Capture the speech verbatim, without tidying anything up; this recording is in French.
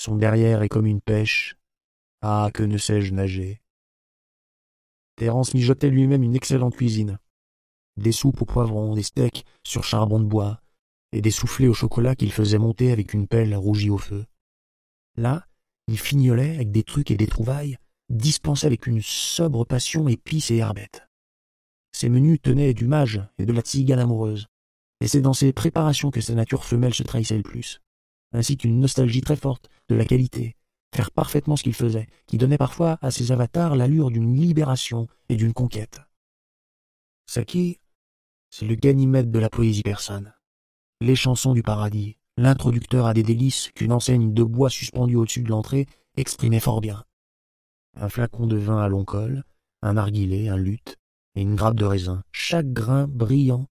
Son derrière est comme une pêche. Ah, que ne sais-je nager. Thérence mijotait lui-même une excellente cuisine. Des soupes au poivron, des steaks sur charbon de bois, et des soufflés au chocolat qu'il faisait monter avec une pelle rougie au feu. Là, il fignolait avec des trucs et des trouvailles, dispensés avec une sobre passion épices et herbettes. Ses menus tenaient du mage et de la tzigane amoureuse, et c'est dans ses préparations que sa nature femelle se trahissait le plus, ainsi qu'une nostalgie très forte de la qualité, faire parfaitement ce qu'il faisait, qui donnait parfois à ses avatars l'allure d'une libération et d'une conquête. Saki, c'est le Ganymède de la poésie persane. Les chansons du paradis, l'introducteur à des délices qu'une enseigne de bois suspendue au-dessus de l'entrée exprimait fort bien. Un flacon de vin à long col, un narguilé, un luth et une grappe de raisin, chaque grain brillant